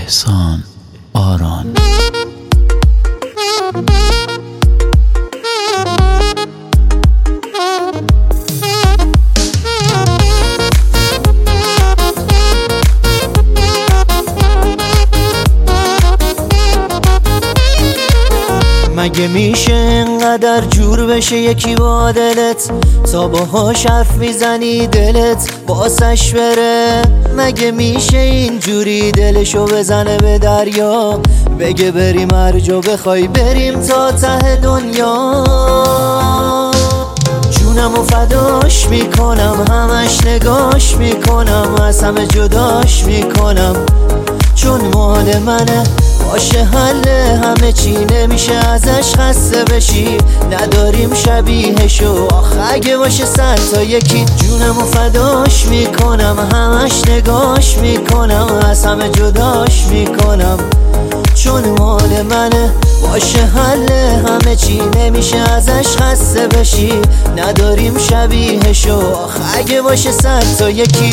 احسان آران. مگه میشه اینقدر جور بشه یکی با دلت، تا باهاش حرف میزنی دلت باسش بره؟ مگه میشه اینجوری دلشو بزنه به دریا، بگه بریم هر جا بخوای بریم تا ته دنیا؟ جونمو فداش میکنم، همش نگاش میکنم، از همه جداش میکنم، چون مال منه، باشه حل همه چی، نمیشه ازش خسته بشی، نداریم شبیهشو، آخه اگه باشه 100 تا یکی. جونمو فداش میکنم، همش نگاش میکنم، از همه جداش میکنم، چون مال منه، باشه حل همه چی، نمیشه ازش خسته بشی، نداریم شبیهشو، آخه اگه باشه 100 تا یکی.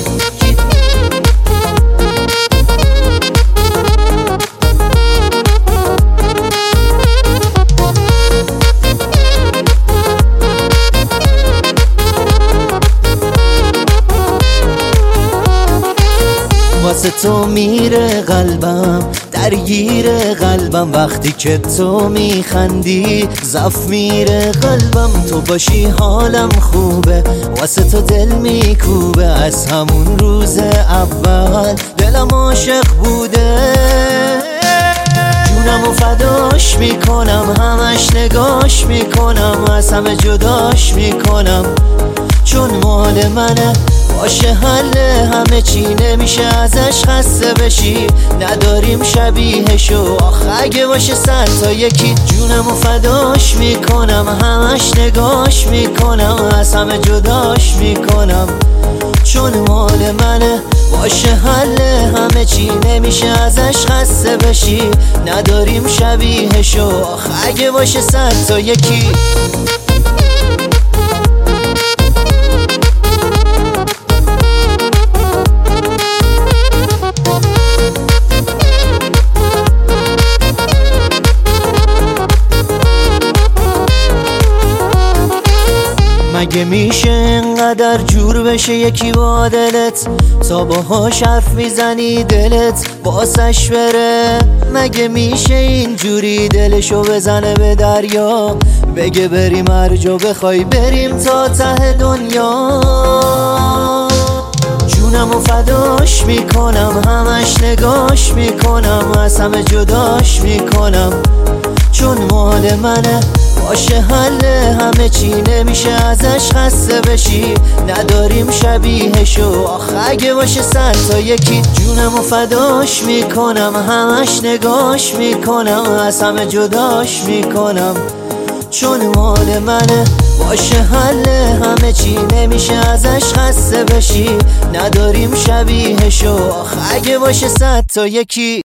واسه تو میره قلبم، درگیر قلبم، وقتی که تو میخندی زف میره قلبم، تو باشی حالم خوبه، واسه تو دل میکوبه، از همون روز اول دلم عاشق بوده. جونمو فداش میکنم، همش نگاش میکنم، از همه جداش میکنم، چون مال منه، باشه حل همه چی، نمیشه ازش خسته بشی، نداریم شبیهشو، آخه اگه باشه 100 تا یکی. جونمو فداش میکنم، همش نگاش میکنم، از همه جداش میکنم، چون مال منه، باشه حل همه چی، نمیشه ازش خسته بشی، نداریم شبیهشو، آخه اگه باشه 100 تا یکی. مگه میشه اینقدر جور بشه یکی با دلت، تا باهاش حرف میزنی دلت باسش بره؟ مگه میشه اینجوری دلشو بزنه به دریا، بگه بریم هر جا بخوای بریم تا ته دنیا؟ جونمو فداش میکنم، همش نگاش میکنم، از همه جداش میکنم، چون مال منه، باشه حل همه چی، نمیشه ازش خسته بشی، نداریم شبیهشو، آخه اگه باشه 100 تا یکی. جونمو فداش میکنم، همش نگاش میکنم، از همه جداش میکنم، چون مال منه، باشه حل همه چی، نمیشه ازش خسته بشی، نداریم شبیهشو، آخه اگه باشه 100 تا یکی.